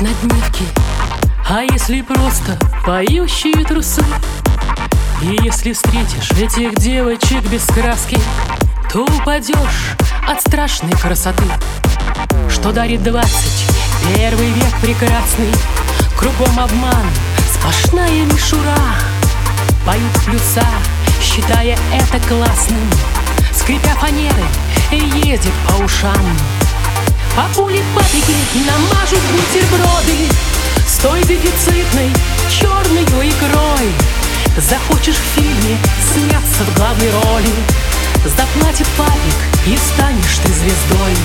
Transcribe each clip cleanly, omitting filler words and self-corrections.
однодневки, а если просто поющие трусы? И если встретишь этих девочек без краски, то упадешь от страшной красоты, что дарит 21 век прекрасный. Кругом обман, сплошная мишура. Поют в плюса, считая это классным, скрипя фанеры, ездит по ушам. Папули папики намажут бутерброды с той дефицитной черной икрой. Захочешь в фильме сняться в главной роли, заплатит папик, и станешь ты звездой.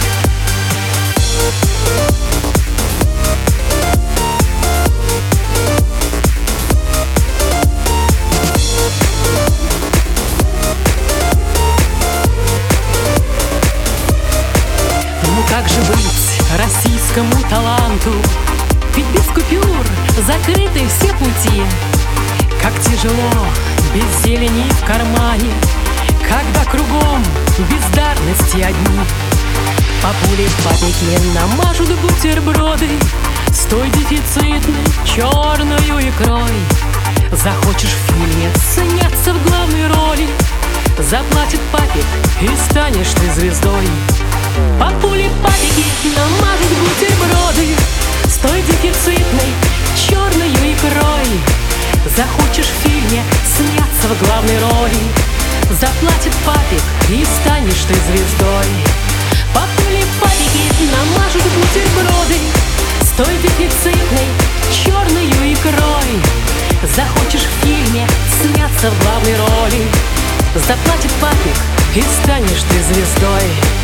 Ну как же быть российскому таланту? Ведь без купюр закрыты все пути. Как тяжело без зелени в кармане, когда кругом бездарности одни. Папули папики намажут бутерброды с той дефицитной черной икрой. Захочешь в фильме сняться в главной роли, заплатит папик, и станешь ты звездой. Папули папики намажут бутерброды с той дефицитной черной икрой. Захочешь в фильме сняться в главной роли, заплатит папик, и станешь ты звездой. Папули папики намажут бутерброды с той дефицитной черной икрой. Захочешь в фильме сняться в главной роли, заплатит папик, и станешь ты звездой.